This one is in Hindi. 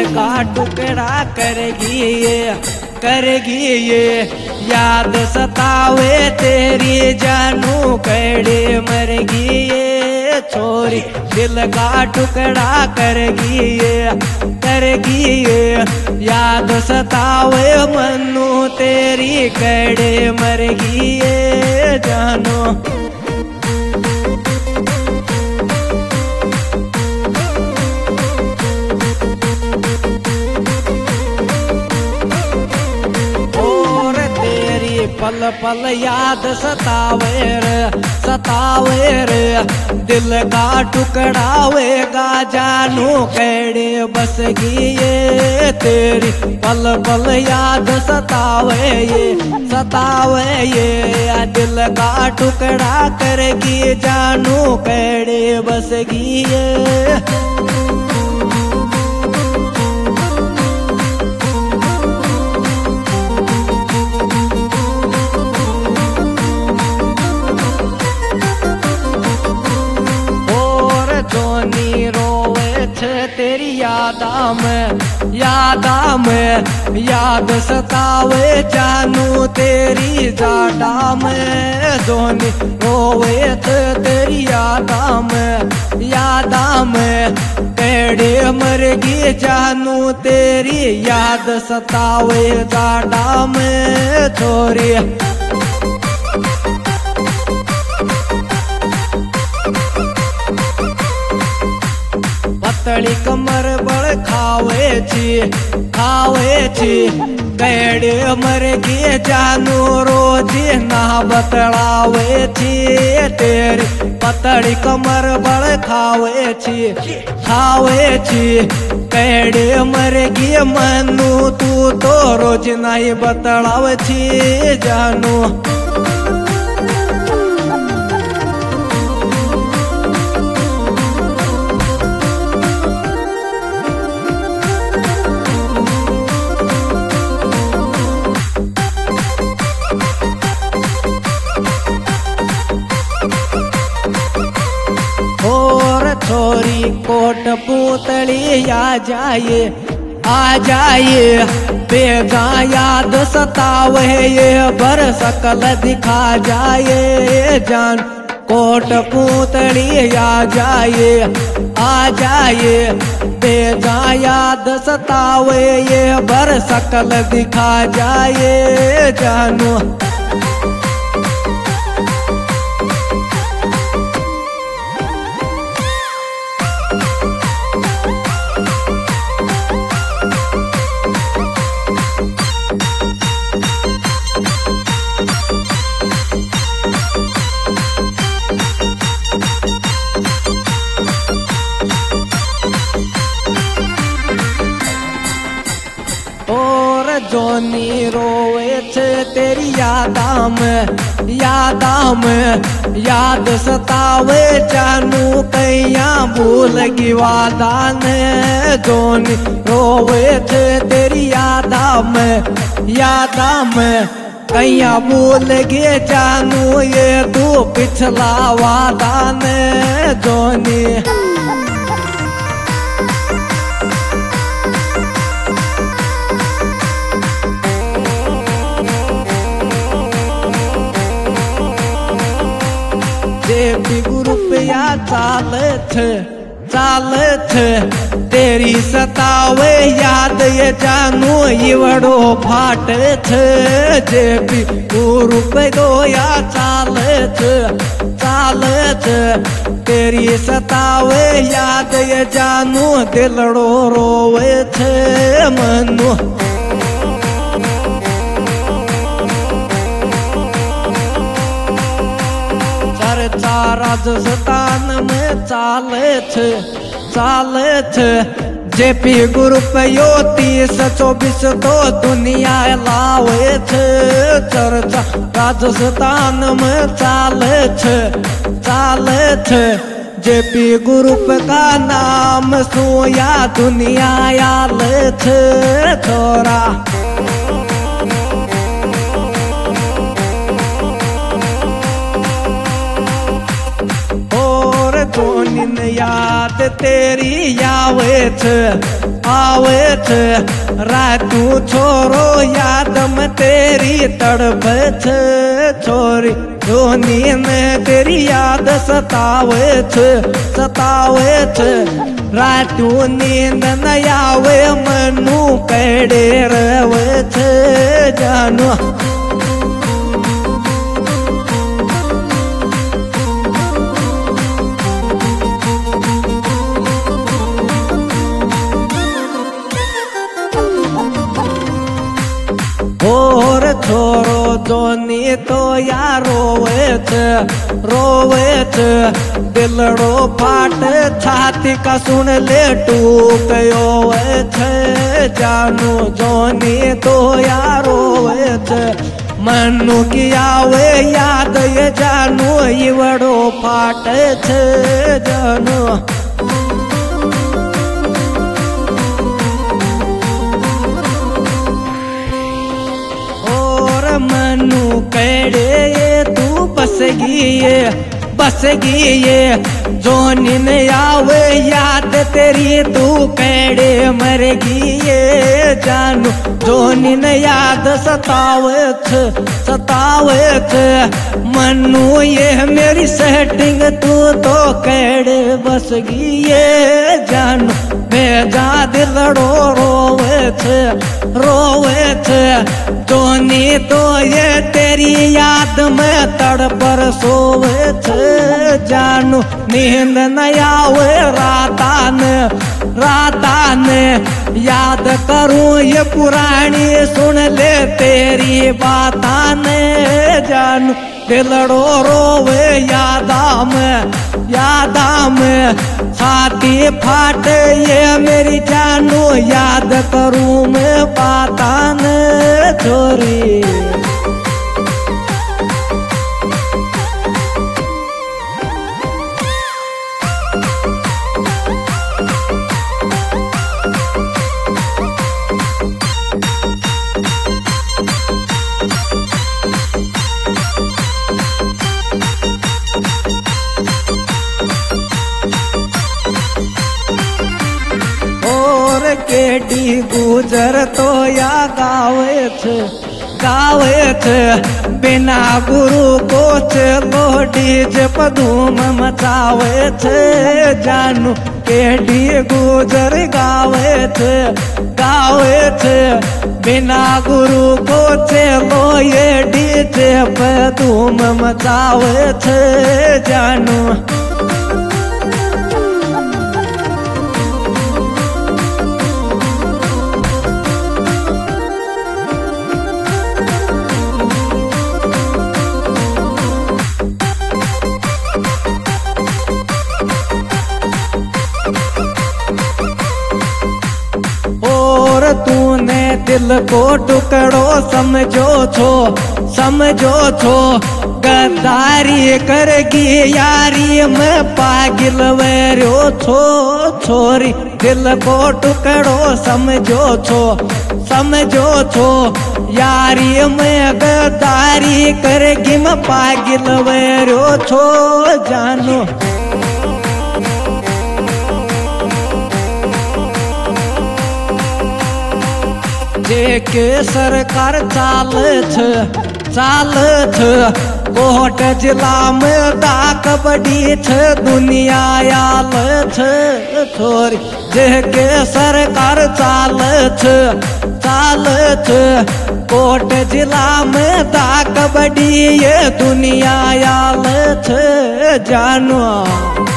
का टुकड़ा करेगी ये याद सतावे तेरी जानू कड़े मरेगी ये छोरी दिल का टुकड़ा करेगी ये याद सतावे मनु तेरी कड़े मरेगी ये जानू। पल पल याद सतावे रे दिल का टुकड़ावेगा जानू कड़े बसगी ये तेरी पल पल याद सतावे ये दिल का टुकड़ा करेगी जानू कड़े बसगी ये। तेरी यादा में याद सतावे जानू तेरी जाडा में जोनी रोवे तेरी यादा में कड़े मरगी जानू तेरी याद सतावे जाडा में छोरी। पतली कमर बड़ खावे छी कड़े मरगी जानू रोज ना बतलावे छी तेरी पतली कमर बड़ खावे छी कड़े मरगी मनु तू तो रोज नहीं बतलावे छी जानू। छोरी कोट पूतली आ जाए बेगा याद सतावे ये बर सकल दिखा जाए जान कोट पूतली आ जाए बेगा याद सतावे ये बर सकल दिखा जाए जानू। जोनी रोवे छे तेरी यादा में याद सतावे जानू कैया भूल की वादा ने जोनी रोवे छे तेरी यादा में कैया भूल गे जानू ये तू पिछला वादा ने जोनी। रुपया चालत तेरी सतावे याद ये जानू इवड़ो फाट जे भी रुपया चालत तेरी सतावे याद ये जानू दिलड़ो रोवे मनु। राजस्थान में चालत जेपी ग्रुप यो 30-24 तो दुनिया लावे चर्चा राजस्थान में चालत जेपी ग्रुप का नाम सुया दुनिया आल छोरा। याद तेरी आवे आवे छे रातू छोरो याद में तेरी तड़प छे छोरी जोनी ने तेरी याद सतावे छे रातू नींद न आवे मनु कड़े रवे छे जानू और छोरो जोनी तो यार रोवे छे दिलड़ो फाट छाती का सुन ले टूक छे जानू जोनी तो यार रोवे छे मनु की आवे याद ये जानू इवड़ो फाट छे जानू मनु कड़े तू बस गई जोनी ने आवे याद तेरी तू कड़े मरेगी जानू जोनी ने याद सतावे मनु ये मेरी सेटिंग तू तो कड़े बस गई जानू भेजा दिलड़ो रोवे छे जोनी तो ये तेरी याद में तड़पर सोवे छे जानू नींद न आवे राता ने याद करूं ये पुरानी सुन ले तेरी बाता ने जानू दिलड़ो रोवे यादा में छाती फाट ये मेरी जानू याद करूं मैं बाता ने छोरी केटी गुजर तो या गावे छे बिना गुरु को चलो डीजे पर धूम मचावे छे जानू केटी गुजर गावे छे बिना गुरु को चलो ये डीजे पर धूम मचावे छे जानू तूने दिल को टुकड़ो समझो छो गद्दारी करेगी यारी में पागिल वेरो छो छोरी दिल को टुकड़ो समझो छो यारी में गद्दारी करेगी मैं पागिल वेरो छो जानू के सरकार चाल कोट जिला में दा कबड्डी दुनिया आल छोरी के सरकार चाल कोट जिला में दा कबड्डी ये दुनिया आल जानू